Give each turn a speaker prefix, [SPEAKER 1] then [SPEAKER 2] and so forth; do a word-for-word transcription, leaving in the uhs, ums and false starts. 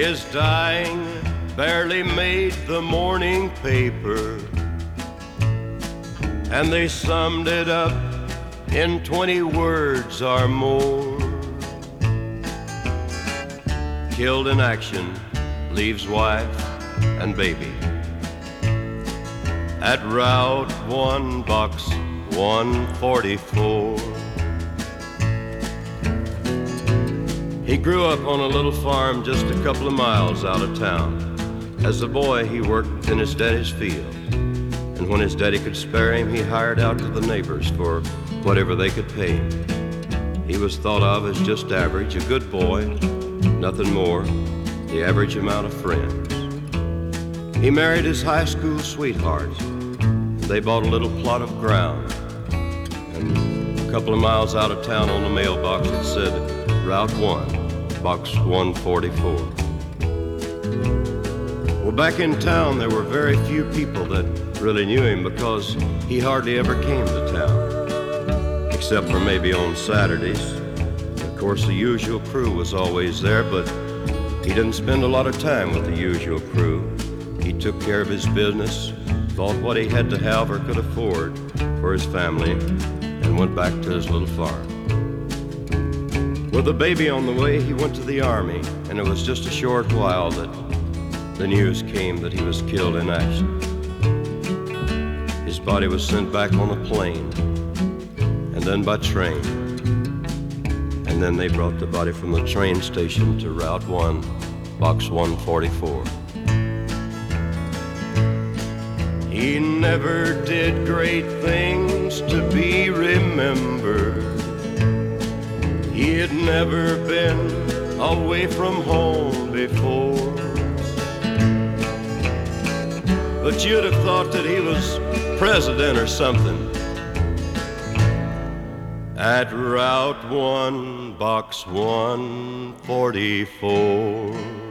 [SPEAKER 1] His dying barely made the morning paper, and they summed it up in twenty words or more. Killed in action, leaves wife and baby at Route one, Box one forty-four. He grew up on a little farm just a couple of miles out of town. As a boy, he worked in his daddy's field, and when his daddy could spare him, he hired out to the neighbors for whatever they could pay him. He was thought of as just average, a good boy, nothing more, the average amount of friends. He married his high school sweetheart. They bought a little plot of ground, and a couple of miles out of town on the mailbox it said, Route one, Box one forty-four. Well, back in town, there were very few people that really knew him because he hardly ever came to town, except for maybe on Saturdays. Of course, the usual crew was always there, but he didn't spend a lot of time with the usual crew. He took care of his business, bought what he had to have or could afford for his family, and went back to his little farm. With a baby on the way, he went to the Army, and it was just a short while that the news came that he was killed in action. His body was sent back on a plane, and then by train. And then they brought the body from the train station to Route one, Box one forty-four. He never did great things to be remembered. He had never been away from home before. But you'd have thought that he was president or something. At Route one, Box one forty-four.